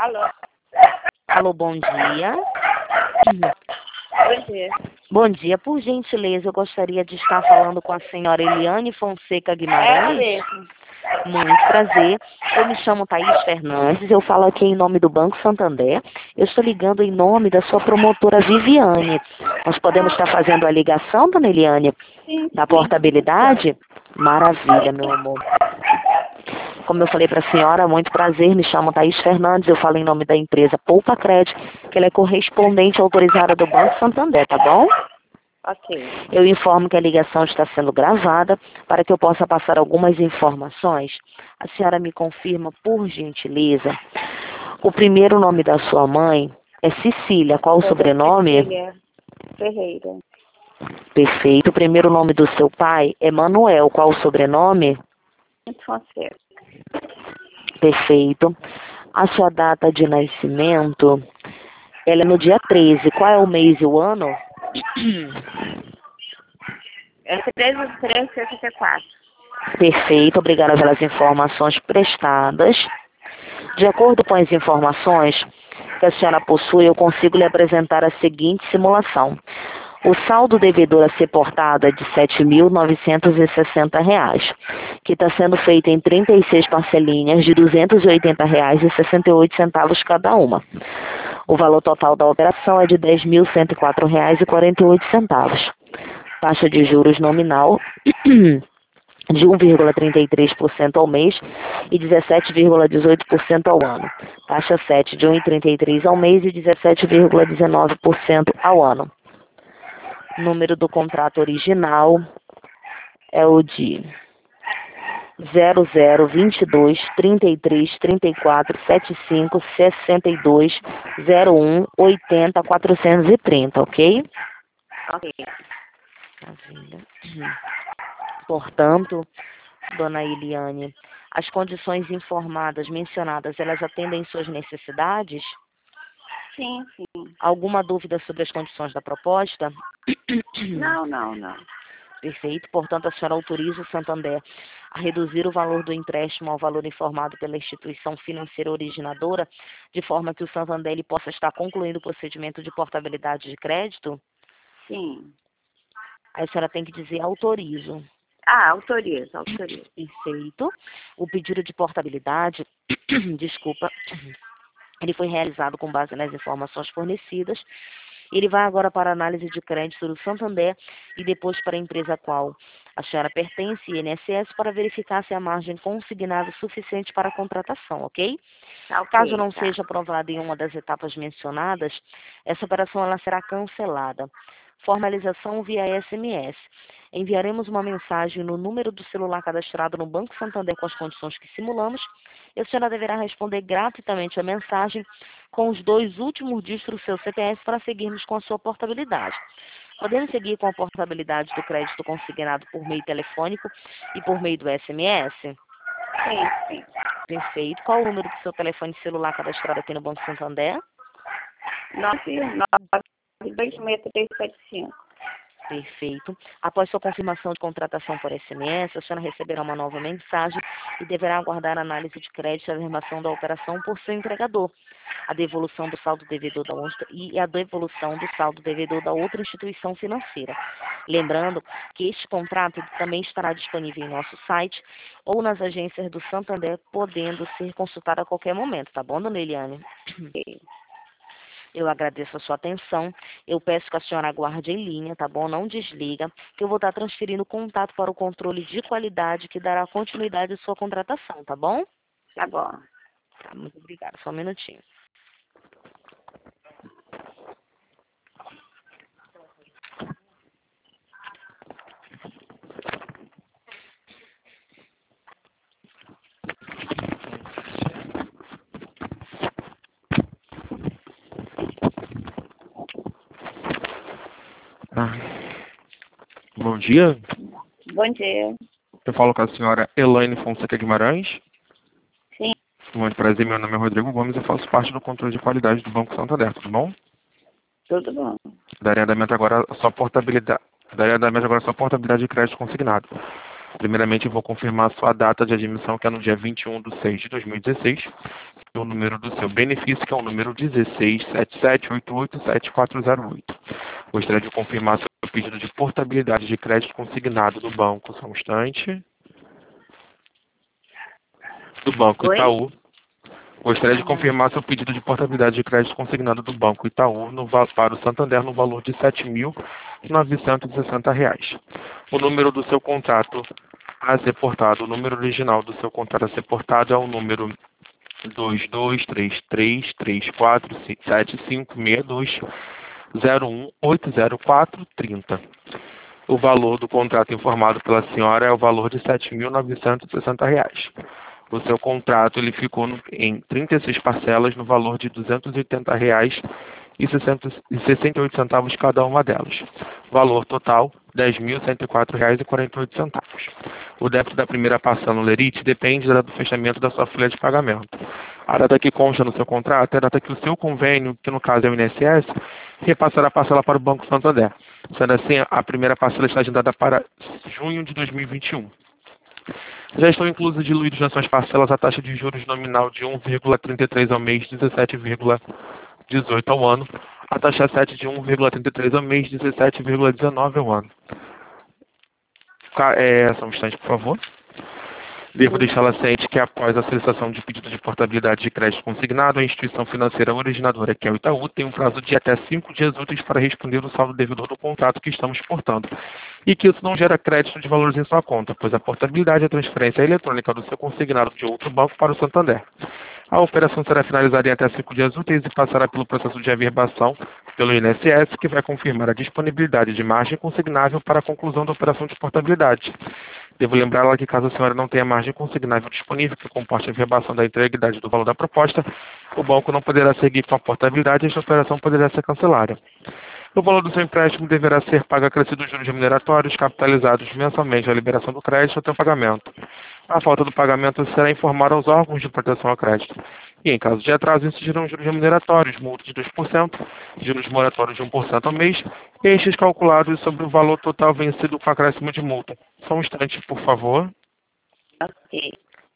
Alô? Alô, bom dia. Bom dia. Bom dia, por gentileza, eu gostaria de estar falando com a senhora Eliane Fonseca É Guimarães. mesmo. Muito prazer. Eu me chamo Thaís Fernandes, eu falo aqui em nome do Banco Santander. Eu estou ligando em nome da sua promotora Viviane. Nós podemos estar fazendo a ligação, dona Eliane, Sim, da sim. portabilidade? Maravilha, meu amor. Como eu falei para a senhora, muito prazer, me chamo Thaís Fernandes, eu falo em nome da empresa Poupa Crédito, que ela é correspondente autorizada do Banco Santander, tá bom? Ok. Eu informo que a ligação está sendo gravada para que eu possa passar algumas informações. A senhora me confirma, por gentileza, o primeiro nome da sua mãe é Cecília, qual o sobrenome? Cecília Ferreira. Perfeito. O primeiro nome do seu pai é Manuel, qual o sobrenome? Fonseca. Perfeito. A sua data de nascimento, ela é no dia 13. Qual é o mês e o ano? É 13/3/64. Perfeito. Obrigada pelas informações prestadas. De acordo com as informações que a senhora possui, eu consigo lhe apresentar a seguinte simulação. O saldo devedor a ser portado é de R$ 7.960, que está sendo feito em 36 parcelinhas de R$ 280,68 cada uma. O valor total da operação é de R$ 10.104,48. Taxa de juros nominal de 1,33% ao mês e 17,18% ao ano. Taxa 7 de 1,33% ao mês e 17,19% ao ano. Número do contrato original é o de 0022 33 34 75 62 01 80 430, ok? Ok. Portanto, dona Eliane, as condições informadas, mencionadas, elas atendem suas necessidades? Sim, sim. Alguma dúvida sobre as condições da proposta? Não. Perfeito. Portanto, a senhora autoriza o Santander a reduzir o valor do empréstimo ao valor informado pela instituição financeira originadora, de forma que o Santander ele possa estar concluindo o procedimento de portabilidade de crédito? Sim. Aí a senhora tem que dizer autorizo. Autoriza. Perfeito. O pedido de portabilidade, desculpa, ele foi realizado com base nas informações fornecidas. Ele vai agora para a análise de crédito do Santander e depois para a empresa a qual a senhora pertence, INSS, para verificar se a margem consignada é suficiente para a contratação, ok? Tá ok. Caso não seja aprovada em uma das etapas mencionadas, essa operação ela será cancelada. Formalização via SMS. Enviaremos uma mensagem no número do celular cadastrado no Banco Santander com as condições que simulamos e a senhora deverá responder gratuitamente a mensagem com os 2 últimos dígitos do seu CPF para seguirmos com a sua portabilidade. Podemos seguir com a portabilidade do crédito consignado por meio telefônico e por meio do SMS? Sim. Perfeito. Qual o número do seu telefone celular cadastrado aqui no Banco Santander? 9926375. Perfeito. Após sua confirmação de contratação por SMS, a senhora receberá uma nova mensagem e deverá aguardar a análise de crédito e a afirmação da operação por seu entregador, a devolução do saldo devedor da outra e a devolução do saldo devedor da outra instituição financeira. Lembrando que este contrato também estará disponível em nosso site ou nas agências do Santander, podendo ser consultado a qualquer momento, tá bom, dona Eliane? Eu agradeço a sua atenção. Eu peço que a senhora aguarde em linha, tá bom? Não desliga, que eu vou estar transferindo o contato para o controle de qualidade que dará continuidade à sua contratação, tá bom? Tá bom. Tá, muito obrigada. Só um minutinho. Bom dia. Bom dia. Eu falo com a senhora Elaine Fonseca Guimarães. Sim. Muito prazer, meu nome é Rodrigo Gomes, eu faço parte do controle de qualidade do Banco Santander, tudo bom? Tudo bom. Darei andamento agora à sua portabilidade de crédito consignado. Primeiramente, eu vou confirmar a sua data de admissão, que é no dia 21/6/2016. o número do seu benefício, que é o número 1677887408. Gostaria de confirmar seu pedido de portabilidade de crédito consignado do banco. Só um instante. Do Banco Oi? Itaú. Gostaria de confirmar seu pedido de portabilidade de crédito consignado do Banco Itaú para o Santander no valor de R$ 7.960. O número do seu contrato a ser portado, o número original do seu contrato a ser portado é o número 223334756201804030. O valor do contrato informado pela senhora é o valor de R$ 7.960. O seu contrato ele ficou em 36 parcelas no valor de R$ 280,68 cada uma delas. Valor total, R$ 10.104,48. O débito da primeira parcela no Lerite depende do fechamento da sua folha de pagamento. A data que consta no seu contrato é a data que o seu convênio, que no caso é o INSS, repassará a parcela para o Banco Santander. Sendo assim, a primeira parcela está agendada para junho de 2021. Já estão inclusos diluídos nas suas parcelas a taxa de juros nominal de 1,33 ao mês, 17,18 ao ano, a taxa 7 de 1,33 ao mês, 17,19 ao ano. Só um instante, por favor. Devo deixá-la ciente que após a solicitação de pedido de portabilidade de crédito consignado, a instituição financeira originadora, que é o Itaú, tem um prazo de até 5 dias úteis para responder o saldo devedor do contrato que estamos portando, e que isso não gera crédito de valores em sua conta, pois a portabilidade é a transferência eletrônica do seu consignado de outro banco para o Santander. A operação será finalizada em até 5 dias úteis e passará pelo processo de averbação pelo INSS, que vai confirmar a disponibilidade de margem consignável para a conclusão da operação de portabilidade. Devo lembrá-la que caso a senhora não tenha margem consignável disponível que comporte a averbação da integridade do valor da proposta, o banco não poderá seguir com a portabilidade e esta operação poderá ser cancelada. O valor do seu empréstimo deverá ser pago acrescido dos juros remuneratórios capitalizados mensalmente à liberação do crédito até o pagamento. A falta do pagamento será informada aos órgãos de proteção ao crédito. E, em caso de atraso, incidirão juros remuneratórios, multa de 2%, juros moratórios de 1% ao mês, e estes calculados sobre o valor total vencido com acréscimo de multa. Só um instante, por favor. Ok.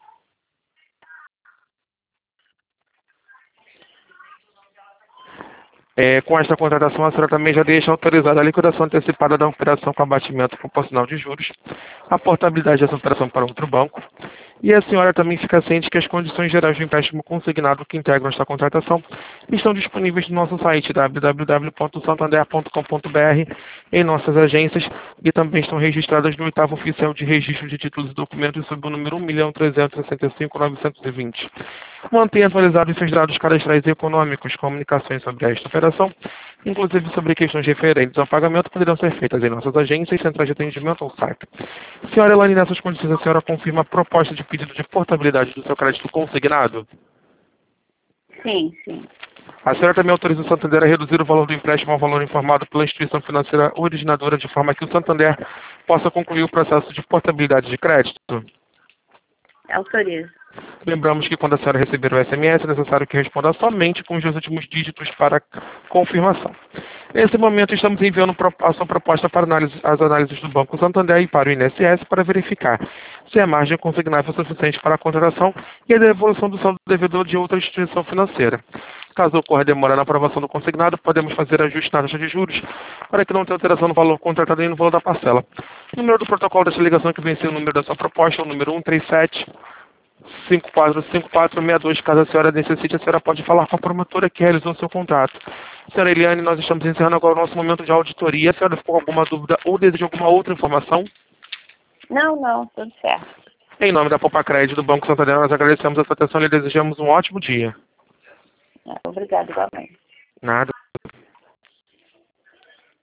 Com esta contratação, a senhora também já deixa autorizada a liquidação antecipada da operação com abatimento proporcional de juros, a portabilidade dessa operação para outro banco, e a senhora também fica ciente que as condições gerais do empréstimo consignado que integram esta contratação estão disponíveis no nosso site www.santander.com.br, em nossas agências, e também estão registradas no 8º Oficial de Registro de Títulos e Documentos sob o número 1.365.920. Mantenha atualizados seus dados cadastrais e econômicos. Comunicações sobre esta operação, inclusive sobre questões referentes ao pagamento, poderão ser feitas em nossas agências, centrais de atendimento ou site. Senhora Elane, nessas condições, a senhora confirma a proposta de pedido de portabilidade do seu crédito consignado? Sim, sim. A senhora também autoriza o Santander a reduzir o valor do empréstimo ao valor informado pela instituição financeira originadora, de forma que o Santander possa concluir o processo de portabilidade de crédito? Autorizo. Lembramos que quando a senhora receber o SMS, é necessário que responda somente com os dois últimos dígitos para confirmação. Nesse momento, estamos enviando a sua proposta para as análises do Banco Santander e para o INSS para verificar se a margem consignável é suficiente para a contratação e a devolução do saldo devedor de outra instituição financeira. Caso ocorra demora na aprovação do consignado, podemos fazer ajuste na taxa de juros para que não tenha alteração no valor contratado e no valor da parcela. O número do protocolo desta ligação que venceu o número da sua proposta é o número 137-545462. Caso a senhora necessite, a senhora pode falar com a promotora que realizou o seu contrato. Senhora Eliane, nós estamos encerrando agora o nosso momento de auditoria. A senhora ficou com alguma dúvida ou deseja alguma outra informação? Não, tudo certo. Em nome da Poupa Crédito do Banco Santander, nós agradecemos a sua atenção e lhe desejamos um ótimo dia. Obrigada, igualmente. Nada.